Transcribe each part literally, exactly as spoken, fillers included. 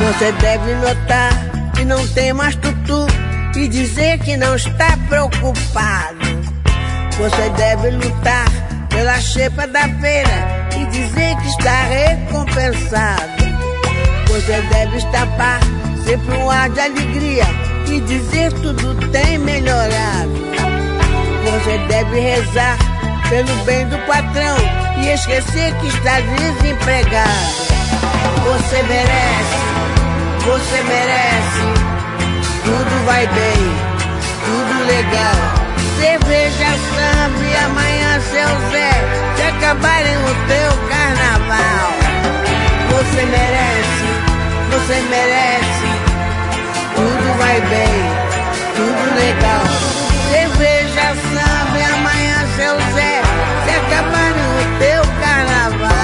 Você deve notar que não tem mais tutu e dizer que não está preocupado. Você deve lutar pela xepa da feira e dizer que está recompensado. Você deve estampar sempre um ar de alegria e dizer que tudo tem melhorado. Você deve rezar pelo bem do patrão e esquecer que está desempregado. Você merece, você merece, tudo vai bem, tudo legal. Cerveja, samba e amanhã seu Zé, se acabarem o teu carnaval. Você merece, você merece, tudo vai bem, tudo legal. Cerveja, samba e amanhã seu Zé, se acabarem o teu carnaval.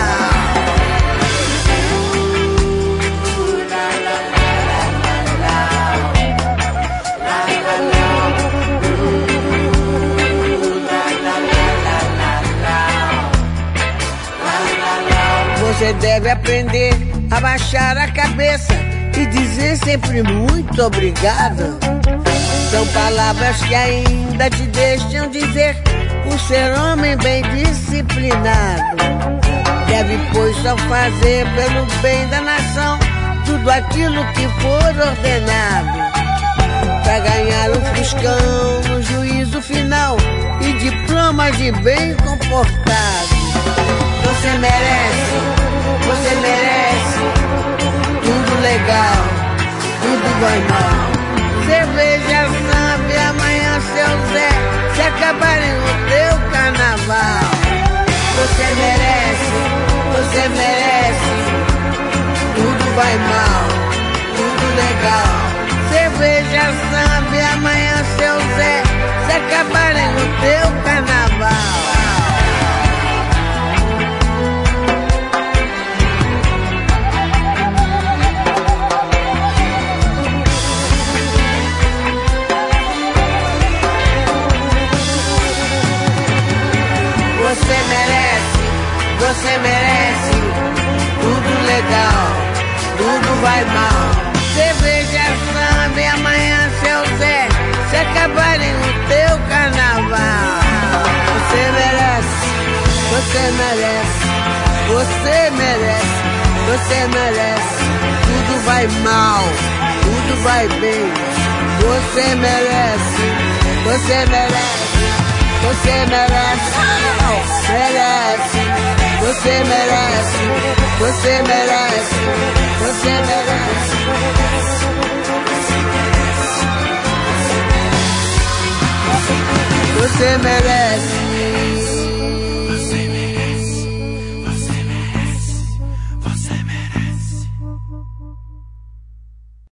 Você deve aprender a baixar a cabeça e dizer sempre muito obrigado. São palavras que ainda te deixam dizer por ser homem bem disciplinado. Deve, pois, só fazer pelo bem da nação tudo aquilo que for ordenado, pra ganhar o fuscão no juízo final e diploma de bem comportado. Você merece, você merece, tudo legal, tudo vai mal. Cerveja, samba e amanhã seu Zé, se acabarem o teu carnaval. Você merece, você merece, tudo vai mal, tudo legal. Cerveja, samba e amanhã seu Zé, se acabarem o teu carnaval. Você merece, você merece, tudo legal, tudo vai mal. Cerveja, samba e amanhã seu Zé, se acabarem o teu carnaval. Você merece, você merece, você merece, você merece, tudo vai mal, tudo vai bem. Você merece, você merece, você merece, merece, você merece, você merece, você merece. Você merece.